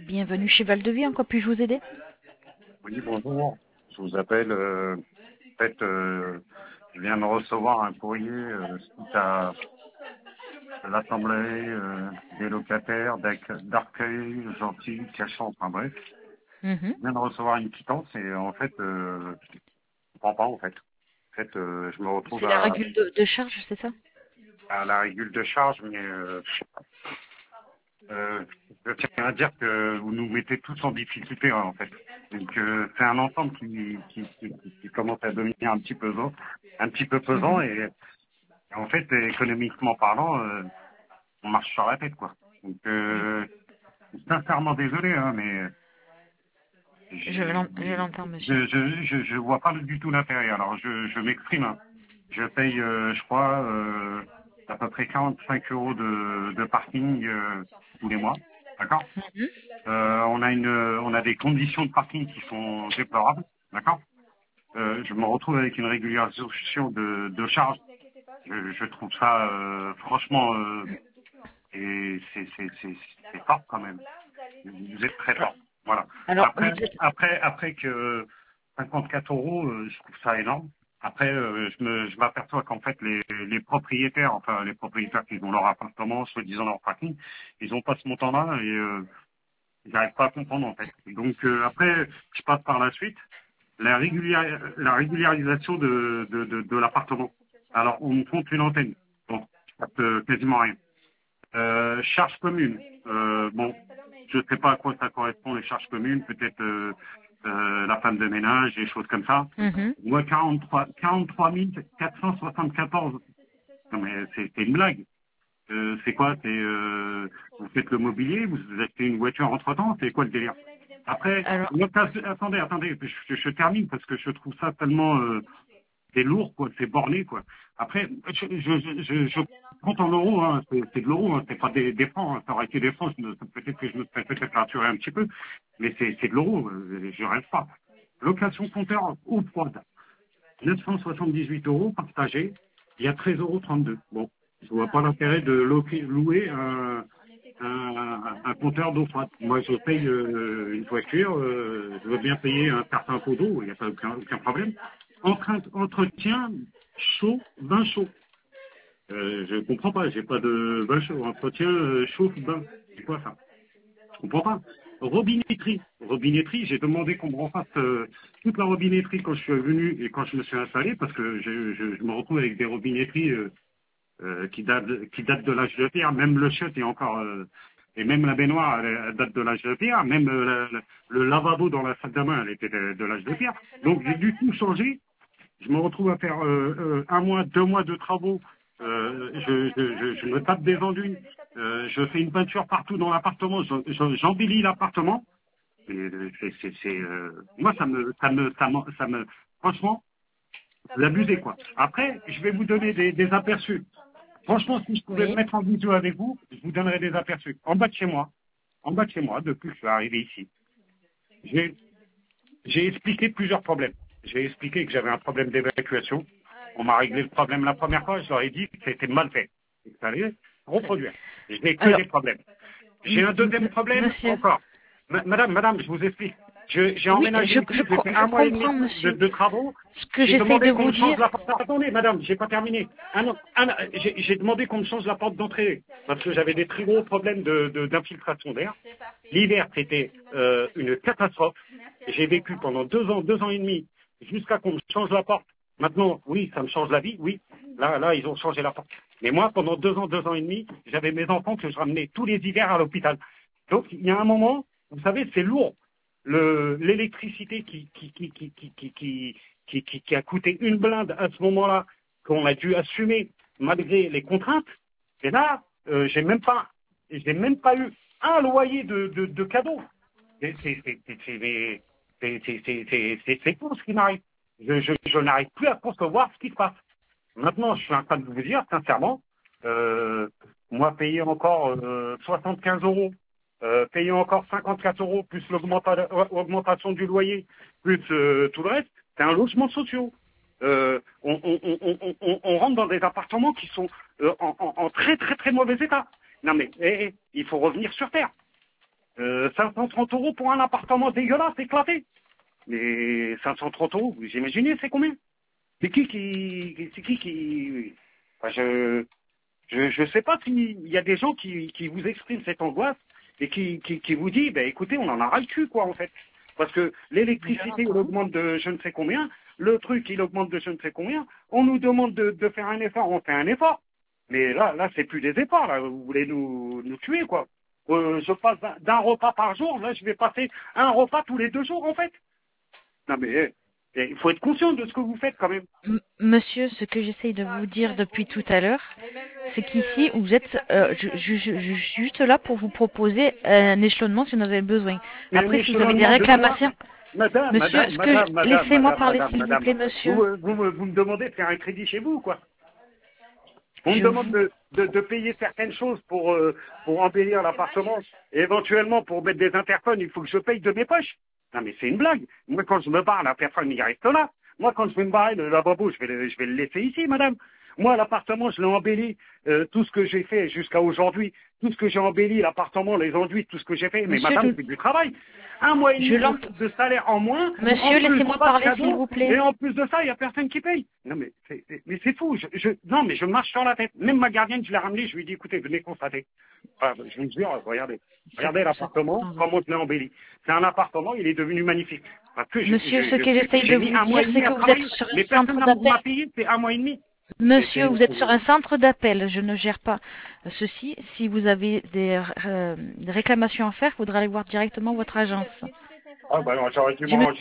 Bienvenue chez Val de Vie, en quoi puis-je vous aider? Oui, bonjour. Je vous appelle. En fait, je viens de recevoir un courrier suite à l'Assemblée des locataires d'Arcueil, Gentil, Cachan, enfin bref. Mhm. Je viens de recevoir une quittance et en fait, je comprends pas en fait. En fait, je me retrouve C'est la régule de charge, c'est ça? à la régule de charge, mais je tiens à dire que vous nous mettez tous en difficulté en fait. Donc c'est un ensemble qui commence à devenir un petit peu pesant Mhm. et en fait économiquement parlant, on marche sur la tête quoi. Donc sincèrement désolé hein, mais Je l'entends, monsieur. je vois pas du tout l'intérêt. Alors je m'exprime. Hein. Je paye je crois à peu près 45 euros de parking tous les mois. D'accord. Mhm. On a des conditions de parking qui sont déplorables, d'accord. Je me retrouve avec une régularisation de charges. Je trouve ça franchement et c'est fort quand même. Vous êtes très fort. Voilà. Alors, vous êtes... Après que 54 euros, je trouve ça énorme. Après, je m'aperçois qu'en fait les propriétaires, enfin les propriétaires qui ont leur appartement, soi-disant leur parking, ils ont pas ce montant-là et j'arrive pas à comprendre en fait. Donc après, je passe par la suite la régularisation de l'appartement. Alors on me compte une antenne, bon, je capte quasiment rien. Charges communes, bon, je sais pas à quoi ça correspond les charges communes, peut-être la femme de ménage, des choses comme ça. Mhm. Moi 43 474. Non mais c'est une blague. C'est quoi? Vous faites le mobilier, vous achetez une voiture entre-temps, c'est quoi le délire? Après, Alors, attendez, je termine parce que je trouve ça tellement c'est lourd, quoi, c'est borné, quoi. Après, je compte en euros, hein, c'est de l'euro, hein, c'est pas des francs, hein, ça aurait été des francs, peut-être que je me serais peut-être rassuré un petit peu, mais c'est de l'euro, je rêve pas. Location compteur eau froide, 978 euros partagé, il y a 13,32 €. Bon, je vois pas l'intérêt de louer un compteur d'eau froide. Moi, je paye une voiture, je veux bien payer un certain pot d'eau, il n'y a pas aucun problème. Entretien chaud, bain chaud. Je comprends pas, j'ai pas de bain chaud. Entretien chaud, bain. C'est quoi ça? Je comprends pas. Robinetterie, j'ai demandé qu'on me refasse toute la robinetterie quand je suis venu et quand je me suis installé, parce que je me retrouve avec des robinetteries qui datent de l'âge de pierre. Même le chiotte est encore et même la baignoire elle date de l'âge de pierre. Même le lavabo dans la salle de bain elle était de l'âge de pierre. Donc j'ai dû tout changer. Je me retrouve à faire un mois, 2 mois de travaux. Je me tape des enduits. Je fais une peinture partout dans l'appartement. J'embellis l'appartement. Et, moi, franchement, vous abusez, quoi. Après, je vais vous donner des aperçus. Franchement, si je pouvais me oui. mettre en vidéo avec vous, je vous donnerais des aperçus. En bas de chez moi, depuis que je suis arrivé ici, j'ai j'ai expliqué plusieurs problèmes. J'ai expliqué que j'avais un problème d'évacuation. On m'a réglé le problème la première fois. Je leur ai dit que c'était mal fait. Et que ça allait reproduire. Je n'ai que Alors, des problèmes. J'ai un deuxième problème monsieur, encore. Madame, je vous explique. J'ai oui, emménagé ici, j'ai fait je un mois et demi comprends, monsieur. de travaux. Ce que J'ai j'essaye de demandé qu'on vous me change dire, la porte. Attendez, madame, j'ai pas terminé. J'ai demandé qu'on me change la porte d'entrée parce que j'avais des très gros problèmes d'infiltration d'air. L'hiver, c'était une catastrophe. J'ai vécu pendant 2 ans et demi, jusqu'à qu'on me change la porte. Maintenant, oui, ça me change la vie, oui. Là, ils ont changé la porte. Mais moi, pendant 2 ans et demi, j'avais mes enfants que je ramenais tous les hivers à l'hôpital. Donc, il y a un moment, vous savez, c'est lourd. L'électricité qui a coûté une blinde à ce moment-là, qu'on a dû assumer malgré les contraintes. Et là, j'ai même pas eu un loyer de cadeau. C'est tout ce qui m'arrive. Je n'arrive plus à concevoir ce qui se passe. Maintenant, je suis en train de vous dire, sincèrement, euh, moi, payer encore 75 euros, payer encore 54 euros, plus l'augmentation du loyer, plus tout le reste, c'est un logement social. On rentre dans des appartements qui sont en très très très mauvais état. Non mais il faut revenir sur terre. 530 euros pour un appartement dégueulasse, éclaté. Mais 530 euros, vous imaginez, c'est combien? C'est qui enfin, je sais pas s'il y a des gens qui vous expriment cette angoisse et qui vous dit, ben écoutez, on en a ras le cul, quoi, en fait. Parce que l'électricité, elle augmente de je ne sais combien, le truc, il augmente de je ne sais combien, on nous demande de faire un effort, on fait un effort. Mais là, c'est plus des efforts, là, vous voulez nous tuer, quoi. Je passe d'un repas par jour, là, je vais passer un repas tous les 2 jours, en fait. Non, mais il faut être conscient de ce que vous faites, quand même. Monsieur, ce que j'essaye de vous dire depuis tout à l'heure, c'est qu'ici, vous êtes, je suis juste là pour vous proposer un échelonnement si vous en avez besoin. Mais Après, un si vous avez des échelonnement de quoi? réclamations, monsieur, laissez-moi parler, s'il vous Madame. plaît, monsieur. Vous me demandez de faire un crédit chez vous, quoi. On me Je demande vous, de payer certaines choses pour embellir l'appartement. Et éventuellement, pour mettre des interphones, il faut que je paye de mes poches. Non, mais c'est une blague. Moi, quand je me barre, la personne, il reste là. Moi, quand je vais me barrer, le lavabo, je vais le laisser ici, madame. Moi, l'appartement, je l'ai embelli, tout ce que j'ai fait jusqu'à aujourd'hui, tout ce que j'ai embelli, l'appartement, les enduits, tout ce que j'ai fait. Mais monsieur, madame, c'est du travail. 1 mois et je demi l'entends. de salaire en moins. En Monsieur, plus, laissez-moi pas de parler, s'il cadeau. vous plaît. Et en plus de ça, il n'y a personne qui paye. Non, mais c'est fou. Non, mais je marche sur la tête. Même ma gardienne, je l'ai ramenée, je lui ai dit, écoutez, venez constater. Ah, je vous jure, regardez. Regardez l'appartement, comment je l'ai embelli. C'est un appartement, il est devenu magnifique. Parce que Monsieur, ce que j'essaye de j'ai mis vous 1 mois dire, et c'est demi à que vous êtes travailler. sur un Mais personne centre n'a d'appel. m'a payé, c'est 1 mois et demi. Monsieur, vous êtes sur un centre d'appel. Je ne gère pas ceci. Si vous avez des réclamations à faire, il faudra aller voir directement votre agence. Ah, bah non, j'aurais dû Je me